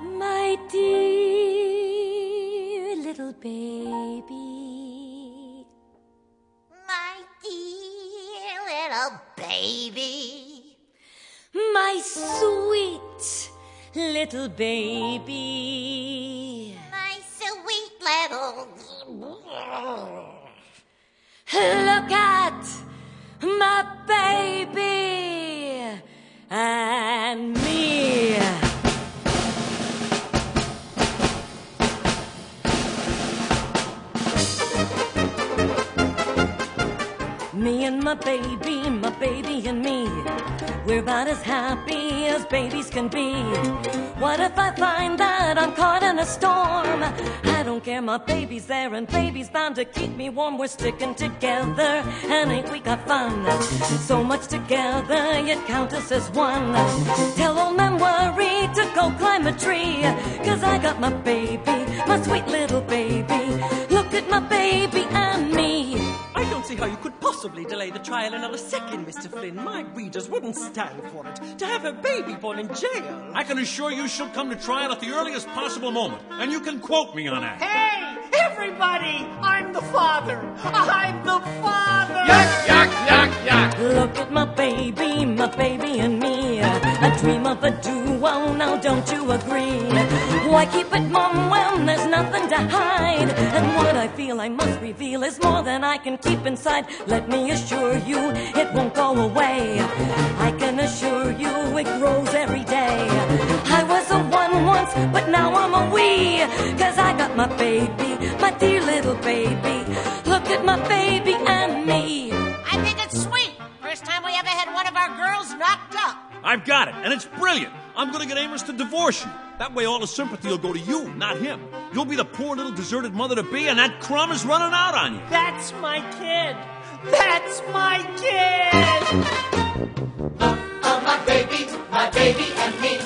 My dear little baby. My dear little baby. My sweet little baby. My sweet little... Look at my baby and me. Me and my baby and me. We're about as happy as babies can be. What if I find that I'm caught in a storm? I don't care, my baby's there and baby's bound to keep me warm. We're sticking together and ain't we got fun? So much together, yet count us as one. Tell old man Worry to go climb a tree, 'cause I got my baby, my sweet little baby. Look at my baby and me. I don't see how you could possibly delay the trial another second, Mr. Flynn. My readers wouldn't stand for it. To have a baby born in jail. I can assure you she'll come to trial at the earliest possible moment, and you can quote me on that. Hey, everybody! I'm the father! I'm the father! Yuck, yuck, yuck, yuck! Look at my baby and me. A dream of a duo, now don't you agree? Why keep it mum when there's nothing to hide? And what I feel I must reveal is more than I can keep inside. Let me assure you, it won't go away. I can assure you, it grows every day. I was a one once, but now I'm a we. 'Cause I got my baby, my dear little baby. Look at my baby and me. I think it's sweet. First time we ever had one of our girls knocked up. I've got it, and it's brilliant. I'm going to get Amos to divorce you. That way all the sympathy will go to you, not him. You'll be the poor little deserted mother-to-be, and that crumb is running out on you. That's my kid! That's my kid! Oh, my baby and me.